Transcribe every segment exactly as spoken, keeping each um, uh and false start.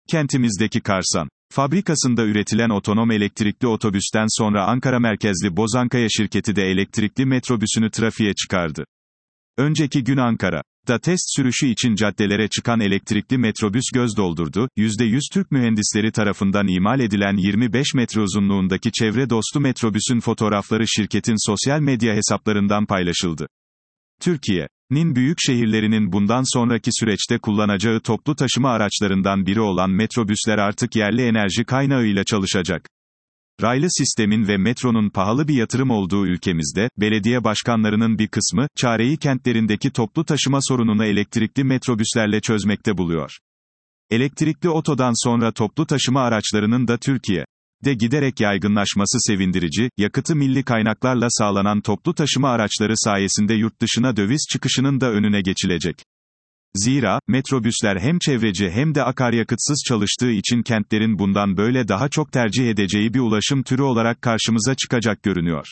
Kentimizdeki Karsan fabrikasında üretilen otonom elektrikli otobüsten sonra Ankara merkezli Bozankaya şirketi de elektrikli metrobüsünü trafiğe çıkardı. Önceki gün Ankara'da test sürüşü için caddelere çıkan elektrikli metrobüs göz doldurdu. yüzde yüz Türk mühendisleri tarafından imal edilen yirmi beş metre uzunluğundaki çevre dostu metrobüsün fotoğrafları şirketin sosyal medya hesaplarından paylaşıldı. Türkiye'nin büyük şehirlerinin bundan sonraki süreçte kullanacağı toplu taşıma araçlarından biri olan metrobüsler artık yerli enerji kaynağıyla çalışacak. Raylı sistemin ve metronun pahalı bir yatırım olduğu ülkemizde, belediye başkanlarının bir kısmı, çareyi kentlerindeki toplu taşıma sorununu elektrikli metrobüslerle çözmekte buluyor. Elektrikli otodan sonra toplu taşıma araçlarının da Türkiye'de giderek yaygınlaşması sevindirici, yakıtı milli kaynaklarla sağlanan toplu taşıma araçları sayesinde yurt dışına döviz çıkışının da önüne geçilecek. Zira, metrobüsler hem çevreci hem de akaryakıtsız çalıştığı için kentlerin bundan böyle daha çok tercih edeceği bir ulaşım türü olarak karşımıza çıkacak görünüyor.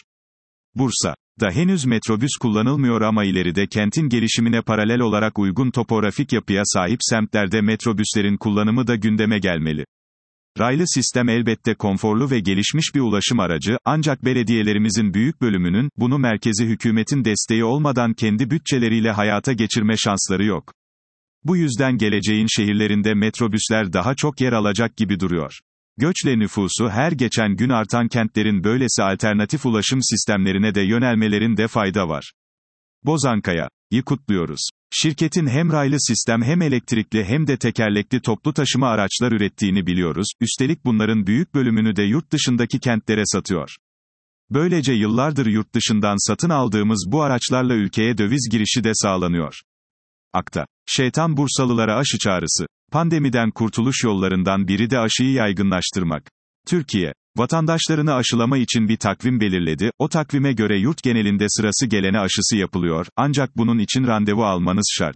Bursa'da henüz metrobüs kullanılmıyor ama ileride kentin gelişimine paralel olarak uygun topografik yapıya sahip semtlerde metrobüslerin kullanımı da gündeme gelmeli. Raylı sistem elbette konforlu ve gelişmiş bir ulaşım aracı, ancak belediyelerimizin büyük bölümünün, bunu merkezi hükümetin desteği olmadan kendi bütçeleriyle hayata geçirme şansları yok. Bu yüzden geleceğin şehirlerinde metrobüsler daha çok yer alacak gibi duruyor. Göçle nüfusu her geçen gün artan kentlerin böylesi alternatif ulaşım sistemlerine de yönelmelerinde fayda var. Bozankaya'yı kutluyoruz. Şirketin hem raylı sistem hem elektrikli hem de tekerlekli toplu taşıma araçlar ürettiğini biliyoruz, üstelik bunların büyük bölümünü de yurt dışındaki kentlere satıyor. Böylece yıllardır yurt dışından satın aldığımız bu araçlarla ülkeye döviz girişi de sağlanıyor. Akta. Şeytan Bursalılara aşı çağrısı. Pandemiden kurtuluş yollarından biri de aşıyı yaygınlaştırmak. Türkiye, vatandaşlarını aşılama için bir takvim belirledi, o takvime göre yurt genelinde sırası gelene aşısı yapılıyor, ancak bunun için randevu almanız şart.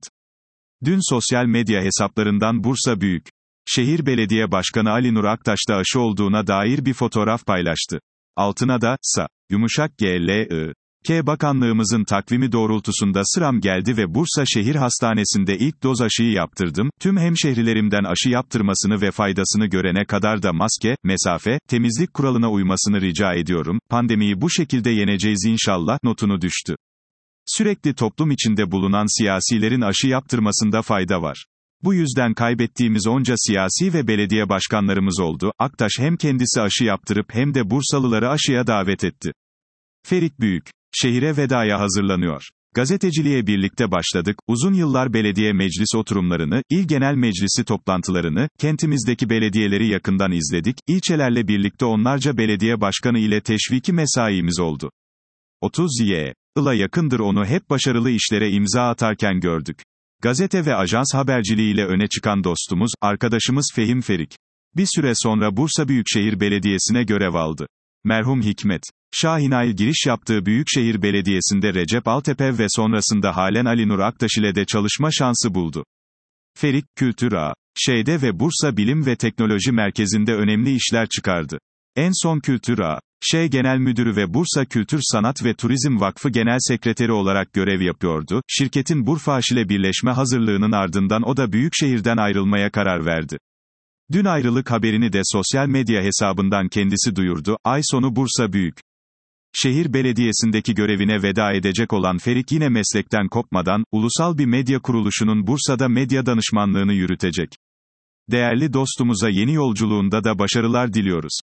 Dün sosyal medya hesaplarından Bursa Büyükşehir Belediye Başkanı Ali Nur Aktaş da aşı olduğuna dair bir fotoğraf paylaştı. Altına da, sa, yumuşak G L I K Bakanlığımızın takvimi doğrultusunda sıram geldi ve Bursa Şehir Hastanesi'nde ilk doz aşıyı yaptırdım, tüm hemşehrilerimden aşı yaptırmasını ve faydasını görene kadar da maske, mesafe, temizlik kuralına uymasını rica ediyorum, pandemiyi bu şekilde yeneceğiz inşallah, notunu düştü. Sürekli toplum içinde bulunan siyasilerin aşı yaptırmasında fayda var. Bu yüzden kaybettiğimiz onca siyasi ve belediye başkanlarımız oldu. Aktaş hem kendisi aşı yaptırıp hem de Bursalıları aşıya davet etti. Ferit Büyük şehire vedaya hazırlanıyor. Gazeteciliğe birlikte başladık, uzun yıllar belediye meclis oturumlarını, il genel meclisi toplantılarını, kentimizdeki belediyeleri yakından izledik, ilçelerle birlikte onlarca belediye başkanı ile teşviki mesaimiz oldu. otuz yıla yakındır onu hep başarılı işlere imza atarken gördük. Gazete ve ajans haberciliğiyle öne çıkan dostumuz, arkadaşımız Fehim Ferik. Bir süre sonra Bursa Büyükşehir Belediyesi'ne görev aldı. Merhum Hikmet Şahinay giriş yaptığı Büyükşehir Belediyesi'nde Recep Altepe ve sonrasında halen Ali Nur Aktaş ile de çalışma şansı buldu. Ferik, Kültür A Ş'de ve Bursa Bilim ve Teknoloji Merkezi'nde önemli işler çıkardı. En son Kültür A Ş Genel Müdürü ve Bursa Kültür Sanat ve Turizm Vakfı Genel Sekreteri olarak görev yapıyordu. Şirketin Burfaş ile birleşme hazırlığının ardından o da Büyükşehir'den ayrılmaya karar verdi. Dün ayrılık haberini de sosyal medya hesabından kendisi duyurdu. Ay sonu Bursa Büyükşehir Belediyesi'ndeki görevine veda edecek olan Ferik yine meslekten kopmadan, ulusal bir medya kuruluşunun Bursa'da medya danışmanlığını yürütecek. Değerli dostumuza yeni yolculuğunda da başarılar diliyoruz.